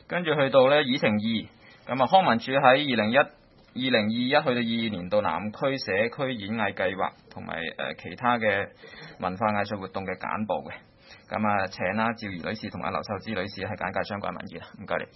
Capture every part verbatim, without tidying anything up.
跟住去到咧議程二，咁啊康文署喺二零一二零二一去到二二年度南區社區演藝計劃同埋誒其他嘅文化藝術活動嘅簡報嘅，咁啊請啦趙怡女士同埋劉秀芝女士係簡介相關文件啦，唔該你。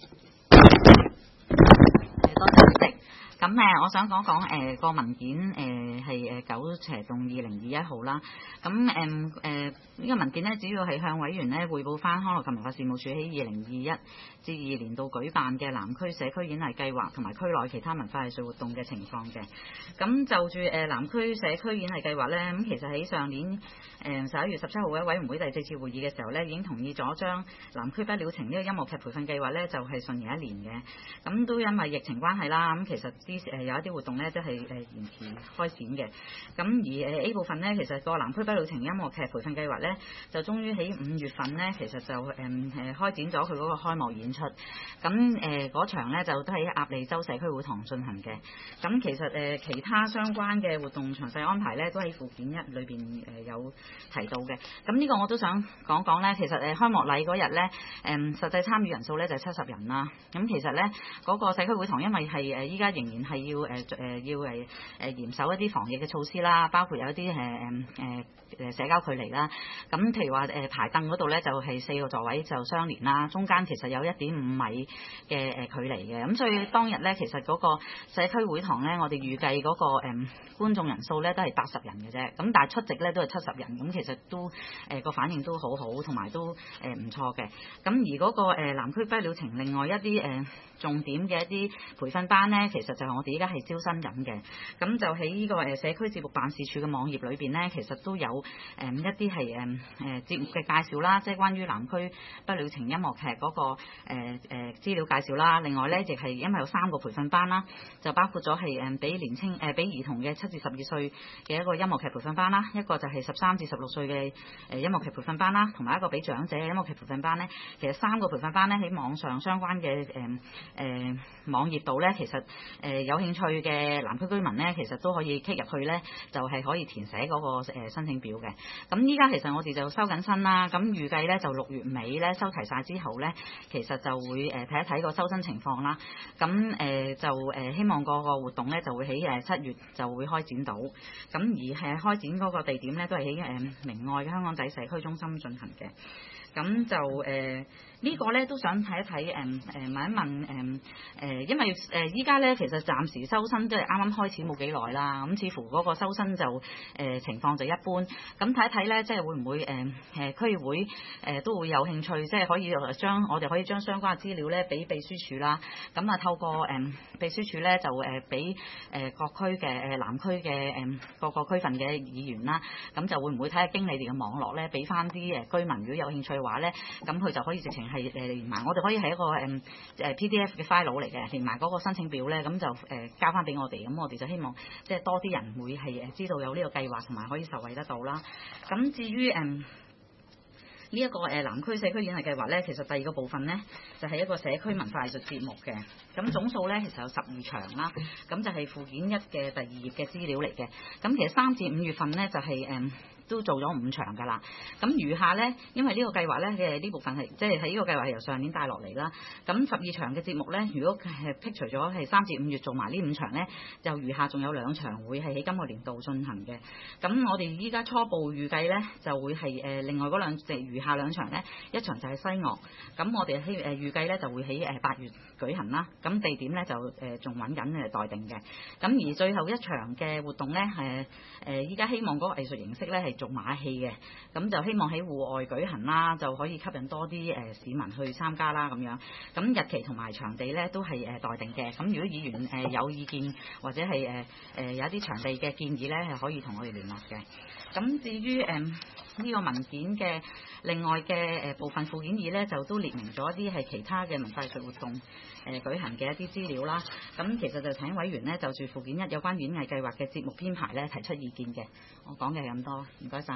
多謝主席。咁誒，我想講講誒個文件誒係誒九斜洞二零二一號啦。咁誒誒呢個文件咧，主要係向委員咧匯報翻康樂及文化事務署喺二零二一至二年度舉辦嘅南區社區演藝計劃同埋區內其他文化藝術活動嘅情況嘅。咁就住誒南區社區演藝計劃咧，咁其實喺上年誒十一月十七號嘅委員會第四次會議嘅時候咧，已經同意咗將南區不了情呢個音樂劇培訓計劃咧，就係順延一年嘅。咁都因為疫情關係啦，咁其實啲誒有一啲活動咧，即係誒延遲開展嘅。咁而誒 A 部分咧，其實個南區不了情音樂劇培訓計劃咧，就終於喺五月份咧，其實就誒誒開展咗佢嗰個開幕演出。咁誒嗰場咧就都喺鴨脷洲社區會堂進行嘅。咁其實誒、呃、其他相關嘅活動詳細安排咧，都喺附件一裏邊誒有提到嘅。咁呢個我都想講講咧，其實誒開幕禮嗰日咧，誒、嗯、實際參與人數咧就係七十人啦。咁其實咧嗰、那個社區會堂因為係誒依家仍然係要誒誒、呃、要誒誒嚴守一啲防疫嘅措施啦，包括有一啲誒誒誒誒社交距離啦。咁譬如話誒排凳嗰度咧就係、是、四個座位就相連啦，中間其實有一點五米嘅誒距離嘅。咁所以當日咧其實嗰個社區會堂咧，我哋預計嗰、那個誒、嗯、觀眾人數咧都係八十人嘅啫。咁但係出席咧都係七十人，咁其實都誒個、呃、反應都好好，同埋都誒唔錯嘅。咁而嗰、那個、呃、南區不了情另外一啲誒、呃、重點嘅一啲培訓班咧，其實就係我哋依家係招新緊嘅。咁就喺呢個誒社區節目辦事處嘅網頁裏邊咧，其實都有誒、呃、一啲係誒誒節目嘅介紹啦，即係關於南區不了情音樂劇嗰、那個誒誒、呃呃、資料介紹啦。另外咧，亦係因為有三個培訓班啦，就包括咗係誒俾年青誒俾兒童嘅七至十二歲嘅一個音樂劇培訓班啦，一個就係十三至十六歲嘅誒音樂劇培訓班啦，同埋一個俾長者嘅音樂劇培訓班咧。其實三個培訓班咧喺網上相關嘅誒誒網頁度咧，其實誒、呃、有興趣嘅南區居民咧，其實都可以 click 入去咧，就係、是、可以填寫嗰、那個、呃、申請表嘅。咁依家其實我哋就收緊新啦，咁預計咧就六月尾咧收齊晒之後咧，其實就會誒睇、呃、一睇個收生情況啦。咁誒、呃、就誒、呃、希望個個活動咧就會喺誒七月就會開展到。咁而係開展嗰個地點咧都係喺誒明愛嘅香港仔社區中心進行嘅。咁就誒、呃這個、呢個咧都想睇一睇誒誒問一問誒誒、呃，因為誒依家咧其實暫時收生都係啱啱開始冇幾耐啦，咁似乎嗰個收生就誒、呃、情況就一般。咁睇一睇咧，即係會唔會誒誒、呃、區議會誒、呃、都會有興趣，即係可以將我哋可以將相關嘅資料咧俾秘書處啦。咁啊透過誒、呃、秘書處咧就誒俾誒各區嘅誒南區嘅誒各個區份嘅議員啦。咁就會唔會睇下經理哋嘅網絡咧，俾翻啲誒居民如果有興趣嘅話咧，咁佢就可以直情係誒連埋，我哋可以係一個誒誒 P D F 嘅 file 嚟嘅，連埋嗰個申請表咧，咁就誒交翻俾我哋，咁我哋就希望即係多啲人會係誒知道有呢個計劃，同埋可以受惠得到啦。咁至於誒。嗯呢一個誒南區社區演藝計劃咧，其實第二個部分咧就係、是、一個社區文化藝術節目嘅，咁總數咧其實有十二場啦，咁就係附件一嘅第二頁嘅資料嚟嘅。咁其實三至五月份咧就係、是、誒。嗯都做咗五場㗎啦，咁餘下呢，因為呢個計劃呢，嘅呢部分係即係喺呢個計劃係由上年帶落嚟啦。咁十二場嘅節目呢，如果係剔除咗係三至五月做埋呢五場呢，就餘下仲有兩場會係喺今個年度進行嘅。咁我哋依家初步預計呢，就會係誒、呃、另外嗰兩隻餘下兩場呢，一場就係西樂。咁我哋希誒預計呢就會喺誒八月舉行啦。咁地點呢，就誒仲揾緊誒待定嘅。咁而最後一場嘅活動呢，誒誒依家希望嗰個藝術形式呢係做馬戲嘅，咁就希望喺戶外舉行啦，就可以吸引多啲誒、呃、市民去參加啦咁樣。咁日期同埋場地咧都係誒、呃、待定嘅。咁如果議員誒、呃、有意見或者係誒誒有一啲場地嘅建議咧，係可以同我哋聯絡嘅。咁至於誒呢、呃這個文件嘅另外嘅誒、呃、部分附件二咧，就都列明咗一啲係其他嘅文化藝術活動誒、呃、舉行嘅一啲資料啦。咁其實就請委員咧就住附件一有關演藝計劃嘅節目編排咧提出意見嘅。我講嘅係咁多，唔該晒。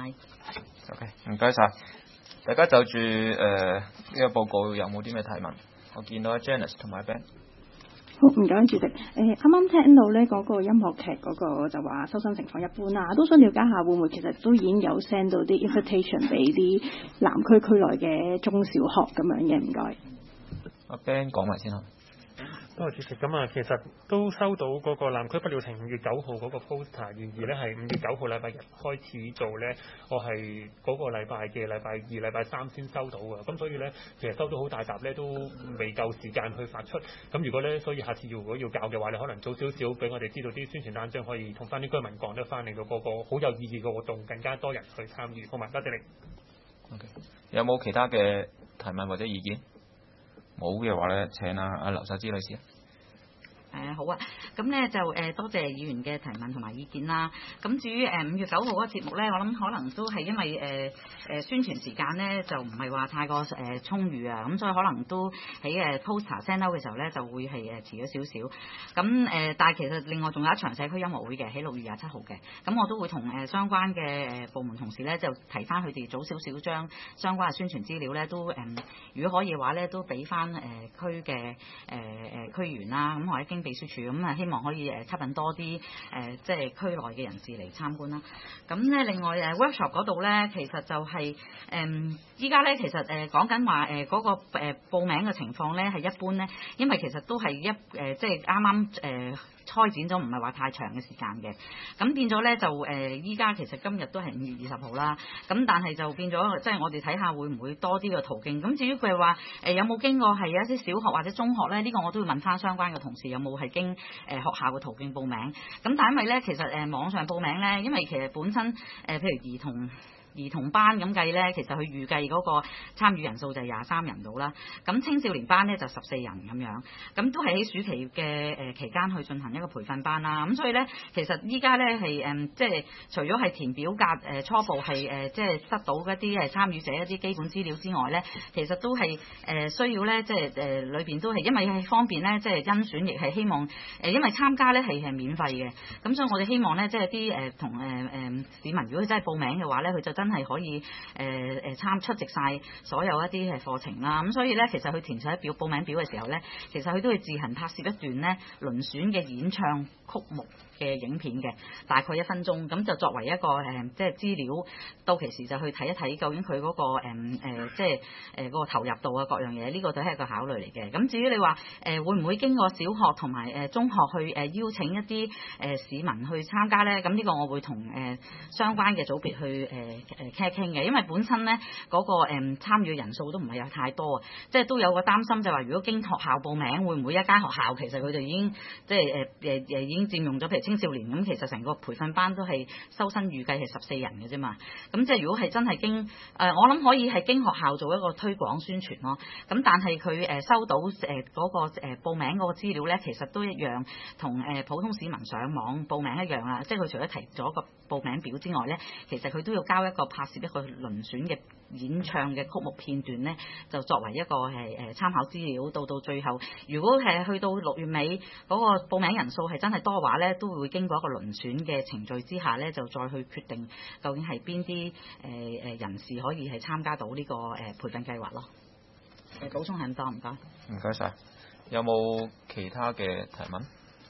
OK，唔該晒。大家就住誒呢個報告有冇啲咩提問？我見到阿 Janice 同埋 Ben。 好，唔該主席。誒啱啱聽到咧嗰個音樂劇嗰個就話收生情況一般啦，都想了解下會唔會其實都已經有 send 到啲 invitation 俾啲南區區內嘅中小學咁樣嘅？唔該。 阿 Ben 講埋先啦。 多謝主席。咁啊，其實都收到嗰個南區不料情五月九號嗰個 poster，然而咧係五月九號禮拜日開始做咧，我係嗰個禮拜嘅禮拜二、禮拜三先收到嘅，咁所以咧其實收到好大沓咧都未夠時間去發出。咁如果咧，所以下次如果要搞嘅話，你可能早少少俾我哋知道啲宣傳單張，可以同翻啲居民講得翻，令到嗰個好有意義嘅活動更加多人去參與。好埋，多謝你。 OK，有冇其他嘅提問或者意見？冇嘅話咧，請阿阿劉秀芝女士。 誒、呃、好啊，咁咧就誒、呃、多謝議員嘅提問同埋意見啦。咁至於誒五月九號嗰個節目咧，我諗可能都係因為誒誒、呃、宣傳時間咧就唔係話太過誒、呃、充裕啊，咁所以可能都喺誒 poster send out 嘅時候咧就會係誒遲咗少少。咁誒、呃，但係其實另外仲有一場社區音樂會嘅喺六月廿七號嘅，咁我都會同誒、呃、相關嘅誒部門同事咧就提翻佢哋早少少將相關嘅宣傳資料咧都誒、呃，如果可以嘅話咧都俾翻誒區嘅誒誒區員啦，咁或者經秘書處咁啊，希望可以誒吸引多啲誒、呃、即係區內嘅人士嚟參觀啦。咁咧另外誒 workshop 嗰度咧，其實就係誒依家咧，其實誒講緊話誒嗰個誒、呃、報名嘅情況咧係一般咧，因為其實都係一誒、呃、即係啱啱誒開展咗，唔係話太長嘅時間嘅。咁變咗咧就誒依家其實今日都係五月二十號啦。咁但係就變咗即係我哋睇下會唔會多啲嘅途徑。咁至於佢話誒有冇經過係有一啲小學或者中學咧？呢、呢個我都會問翻相關嘅同事有冇係經誒、呃、學校嘅途徑報名。咁但係因為咧其實誒、呃、網上報名咧，因為其實本身誒、呃、譬如兒童兒童班咁計咧，其實佢預計嗰個參與人數就係廿三人到啦。咁青少年班咧就十四人咁樣，咁都係喺暑期嘅誒期間去進行一個培訓班啦。咁所以咧，其實依家咧係誒即係除咗係填表格誒、呃、初步係誒即係得到一啲誒參與者一啲基本資料之外咧，其實都係誒、呃、需要咧即係誒裏邊都係因為係方便咧，即係甄選亦係希望誒、呃、因為參加咧係係免費嘅。咁所以我哋希望咧即係啲誒同誒誒市民如果真係報名嘅話咧，佢就真係可以誒誒參出席晒所有一啲嘅課程啦。咁所以咧，其實佢填寫表報名表嘅時候咧，其實佢都會自行拍攝一段咧輪選嘅演唱曲目嘅影片嘅，大概一分鐘，咁就作為一個誒、呃、即係資料，到期時就去睇一睇究竟佢嗰、嗰個誒、呃、即係誒嗰個投入度啊各樣嘢，呢、呢個都係一個考慮嚟嘅。咁至於你話誒、呃、會唔會經過小學同埋誒中學去誒、呃、邀請一啲誒、呃、市民去參加咧？咁呢個我會同誒、呃、相關嘅組別去誒誒傾一傾嘅，因為本身咧嗰、嗰個誒、呃、參與人數都唔係有太多啊，即係都有個擔心就話如果經學校報名，會唔會一間學校其實佢哋已經即係誒誒誒已經佔用咗，譬如青少年咁，其實成個培訓班都係收生預計係十四人嘅啫嘛。咁即係如果係真係經誒、呃，我諗可以係經學校做一個推廣宣傳咯。咁但係佢誒收到誒嗰、呃嗰個誒、呃、報名嗰個資料咧，其實都一樣同誒普通市民上網報名一樣啊。即係佢除咗提咗個報名表之外咧，其實佢都要交一個拍攝一個輪選嘅演唱嘅曲目片段咧，就作為一個係誒參考資料。到到最後，如果係去到六月尾嗰、嗰個報名人數係真係多話咧，都會經過一個輪選嘅程序之下咧，就再去決定究竟係邊啲誒誒人士可以係參加到呢、呢個誒、呃、培訓計劃咯。誒、呃、補充係咁多，唔該。 唔該晒。有冇其他嘅提問？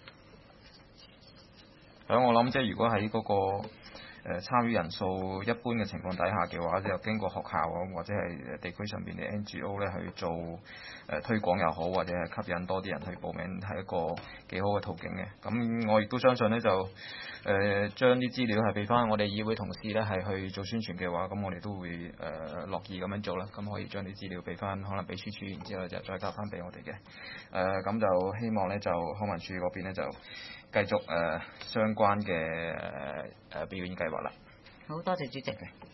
咁我諗即係如果喺嗰、嗰個誒參與人數一般嘅情況底下嘅話，就經過學校啊或者係地區上邊嘅 N G O 咧去做誒、呃、推廣又好，或者係吸引多啲人去報名，係一個幾好嘅途徑嘅。咁我亦都相信咧，就誒、呃、將啲資料係俾翻我哋議會同事咧係去做宣傳嘅話，咁我哋都會誒、呃、樂意咁樣做啦。咁可以將啲資料俾翻可能秘書處，然之後就再交翻俾我哋嘅。誒、呃、咁就希望咧就康文署嗰邊咧就繼續誒、呃、相關嘅誒誒表演計劃啦。 好多謝主席。